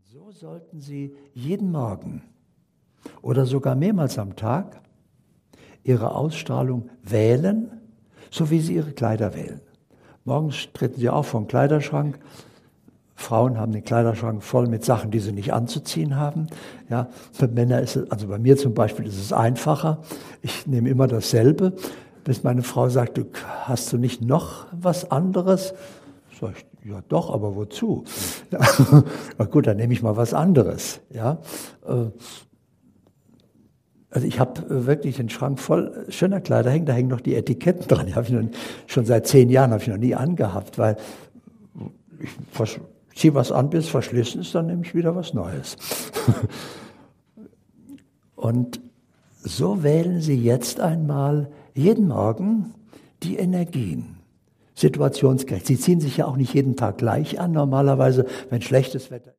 So sollten Sie jeden Morgen oder sogar mehrmals am Tag Ihre Ausstrahlung wählen, so wie Sie Ihre Kleider wählen. Morgens treten Sie auf vor den Kleiderschrank. Frauen haben den Kleiderschrank voll mit Sachen, die sie nicht anzuziehen haben. Ja, für Männer ist es, also bei mir zum Beispiel, ist es einfacher. Ich nehme immer dasselbe, bis meine Frau sagt, hast du nicht noch was anderes? Sag ich, ja doch, aber wozu? Ja, na gut, dann nehme ich mal was anderes. Ja, also ich habe wirklich einen Schrank voll schöner Kleider hängen, da hängen noch die Etiketten dran. Die habe ich schon seit 10 Jahren habe ich noch nie angehabt, weil ich ziehe was an, bis es verschlissen ist, dann nehme ich wieder was Neues. Und so wählen Sie jetzt einmal jeden Morgen die Energien. Situationsgerecht. Sie ziehen sich ja auch nicht jeden Tag gleich an. Normalerweise, wenn schlechtes Wetter